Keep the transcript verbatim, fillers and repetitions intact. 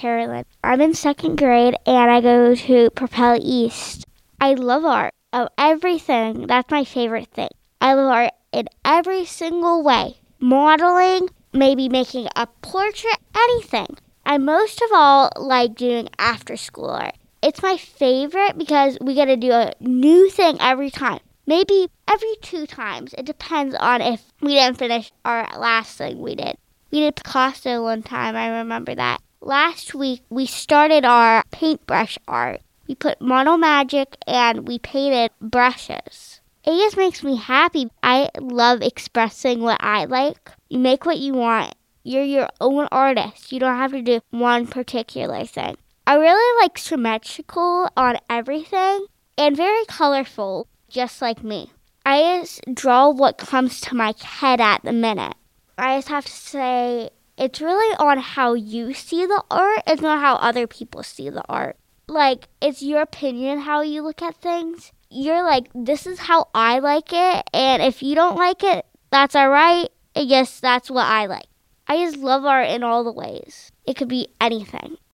Carolyn. I'm in second grade and I go to Propel East. I love art of everything. That's my favorite thing. I love art in every single way. Modeling, maybe making a portrait, anything. I most of all like doing after school art. It's my favorite because we get to do a new thing every time. Maybe every two times. It depends on if we didn't finish our last thing we did. We did Picasso one time, I remember that. Last week, we started our paintbrush art. We put Mono Magic and we painted brushes. It just makes me happy. I love expressing what I like. You make what you want. You're your own artist. You don't have to do one particular thing. I really like symmetrical on everything and very colorful, just like me. I just draw what comes to my head at the minute. I just have to say, it's really on how you see the art. It's not how other people see the art. Like, it's your opinion how you look at things. You're like, this is how I like it, and if you don't like it, that's all right. I guess that's what I like. I just love art in all the ways. It could be anything.